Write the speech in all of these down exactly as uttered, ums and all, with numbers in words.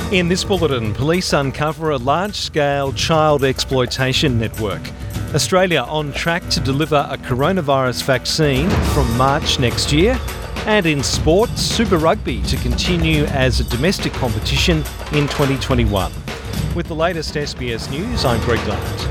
In this bulletin, police uncover a large-scale child exploitation network. Australia on track to deliver a coronavirus vaccine from March next year. And in sport, Super Rugby to continue as a domestic competition in twenty twenty-one. With the latest S B S News, I'm Greg Lunt.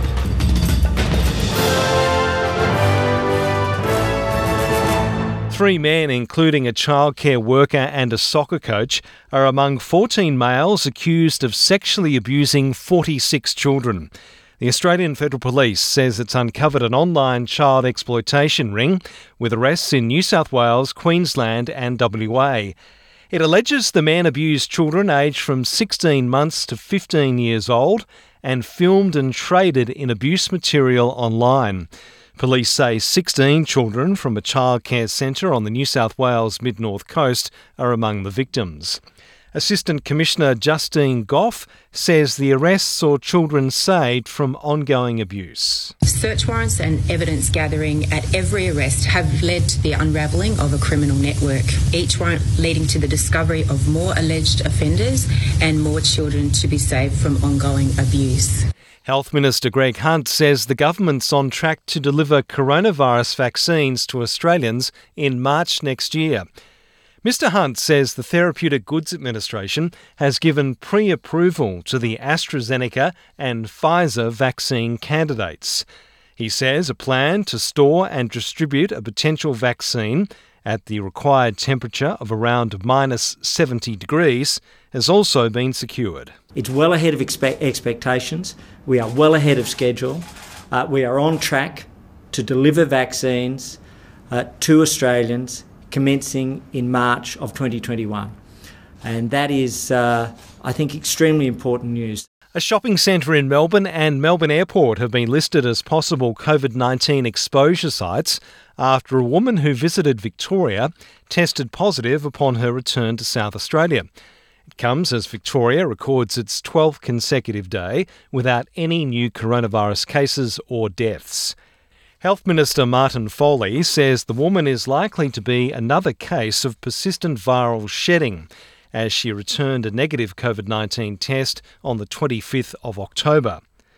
Three men, including a childcare worker and a soccer coach, are among fourteen males accused of sexually abusing forty-six children. The Australian Federal Police says it's uncovered an online child exploitation ring with arrests in New South Wales, Queensland and W A. It alleges the men abused children aged from sixteen months to fifteen years old and filmed and traded in abuse material online. Police say sixteen children from a childcare centre on the New South Wales Mid-North Coast are among the victims. Assistant Commissioner Justine Goff says the arrests saw children saved from ongoing abuse. Search warrants and evidence gathering at every arrest have led to the unravelling of a criminal network, each warrant leading to the discovery of more alleged offenders and more children to be saved from ongoing abuse. Health Minister Greg Hunt says the government's on track to deliver coronavirus vaccines to Australians in March next year. Mister Hunt says the Therapeutic Goods Administration has given pre-approval to the AstraZeneca and Pfizer vaccine candidates. He says a plan to store and distribute a potential vaccine at the required temperature of around minus seventy degrees has also been secured. It's well ahead of expe- expectations. We are well ahead of schedule. Uh, we are on track to deliver vaccines uh, to Australians commencing in March of twenty twenty-one. And that is, uh, I think, extremely important news. A shopping centre in Melbourne and Melbourne Airport have been listed as possible COVID nineteen exposure sites after a woman who visited Victoria tested positive upon her return to South Australia. It comes as Victoria records its twelfth consecutive day without any new coronavirus cases or deaths. Health Minister Martin Foley says the woman is likely to be another case of persistent viral shedding, as she returned a negative COVID nineteen test on the twenty-fifth of October.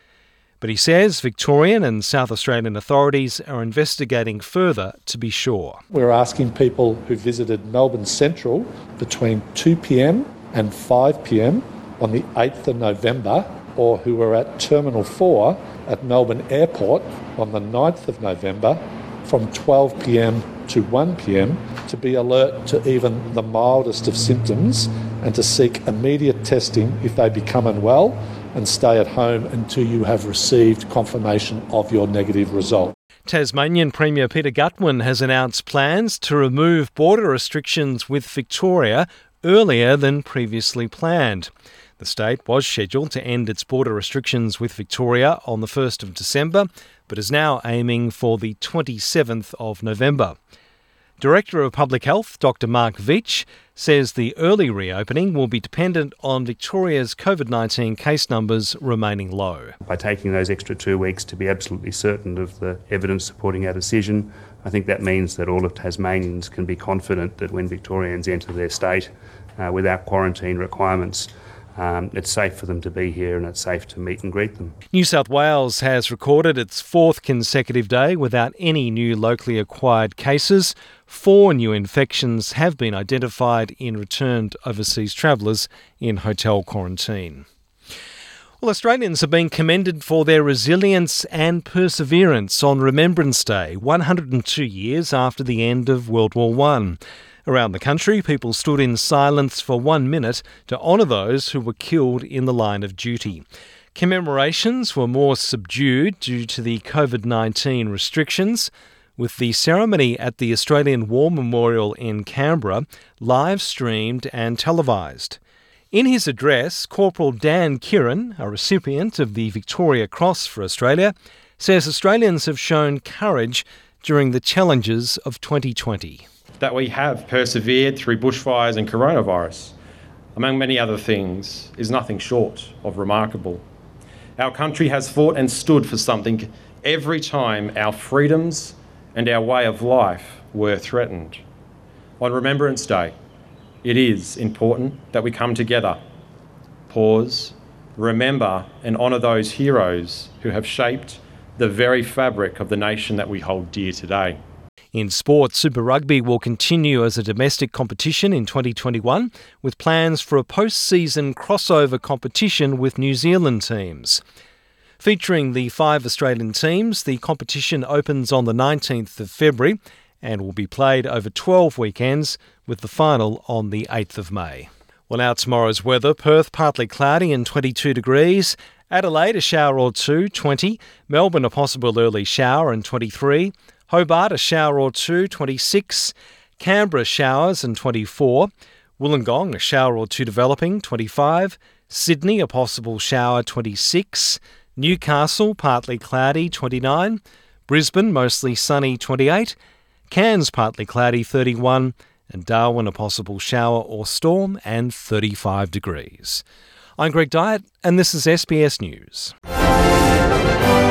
But he says Victorian and South Australian authorities are investigating further to be sure. We're asking people who visited Melbourne Central between two p.m. and five p.m. on the eighth of November, or who were at Terminal four at Melbourne Airport on the ninth of November from twelve p.m. to one p.m. to be alert to even the mildest of symptoms and to seek immediate testing if they become unwell, and stay at home until you have received confirmation of your negative result. Tasmanian Premier Peter Gutwein has announced plans to remove border restrictions with Victoria earlier than previously planned. The state was scheduled to end its border restrictions with Victoria on the first of December, but is now aiming for the twenty-seventh of November. Director of Public Health, Doctor Mark Veitch, says the early reopening will be dependent on Victoria's COVID nineteen case numbers remaining low. By taking those extra two weeks to be absolutely certain of the evidence supporting our decision, I think that means that all of Tasmanians can be confident that when Victorians enter their state uh, without quarantine requirements, Um, it's safe for them to be here and it's safe to meet and greet them. New South Wales has recorded its fourth consecutive day without any new locally acquired cases. Four new infections have been identified in returned overseas travellers in hotel quarantine. Well, Australians have been commended for their resilience and perseverance on Remembrance Day, one hundred two years after the end of World War One. Around the country, people stood in silence for one minute to honour those who were killed in the line of duty. Commemorations were more subdued due to the COVID nineteen restrictions, with the ceremony at the Australian War Memorial in Canberra live-streamed and televised. In his address, Corporal Dan Kieran, a recipient of the Victoria Cross for Australia, says Australians have shown courage during the challenges of twenty twenty. That we have persevered through bushfires and coronavirus, among many other things, is nothing short of remarkable. Our country has fought and stood for something every time our freedoms and our way of life were threatened. On Remembrance Day, it is important that we come together, pause, remember and honour those heroes who have shaped the very fabric of the nation that we hold dear today. In sport, Super Rugby will continue as a domestic competition in twenty twenty-one, with plans for a post-season crossover competition with New Zealand teams. Featuring the five Australian teams, the competition opens on the nineteenth of February and will be played over twelve weekends, with the final on the eighth of May. Well, now tomorrow's weather. Perth, partly cloudy and twenty-two degrees. Adelaide, a shower or two, twenty. Melbourne, a possible early shower and twenty-three. Hobart, a shower or two, twenty-six. Canberra, showers and twenty-four. Wollongong, a shower or two developing, twenty-five. Sydney, a possible shower, twenty-six. Newcastle, partly cloudy, twenty-nine. Brisbane, mostly sunny, twenty-eight. Cairns, partly cloudy, thirty-one. And Darwin, a possible shower or storm, and thirty-five degrees. I'm Greg Dyett, and this is S B S News.